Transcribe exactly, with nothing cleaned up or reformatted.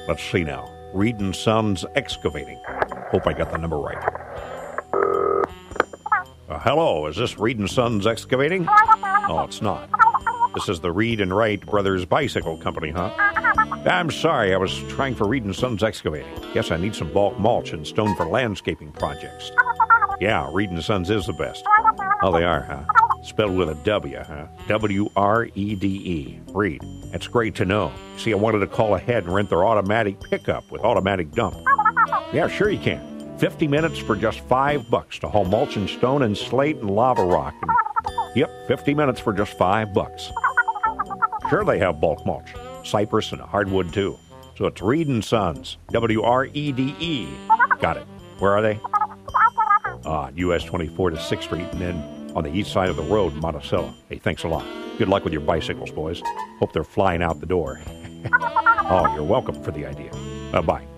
Let's see now. Reed and Sons Excavating. Hope I got the number right. Uh, hello, is this Reed and Sons Excavating? Oh, it's not. This is the Reed and Wright Brothers Bicycle Company, huh? I'm sorry, I was trying for Reed and Sons Excavating. Guess I need some bulk mulch and stone for landscaping projects. Yeah, Reed and Sons is the best. Oh, they are, huh? Spelled with a W, huh? W R E D E. Reed. That's great to know. See, I wanted to call ahead and rent their automatic pickup with automatic dump. Yeah, sure you can. Fifty minutes for just five bucks to haul mulch and stone and slate and lava rock. And, yep, fifty minutes for just five bucks. Sure, they have bulk mulch, cypress and hardwood too. So it's Reed and Sons, W R E D E. Got it. Where are they? Ah, U S twenty-four to sixth Street, and then on the east side of the road in Monticello. Hey, thanks a lot. Good luck with your bicycles, boys. Hope they're flying out the door. Oh, you're welcome for the idea. Uh, bye.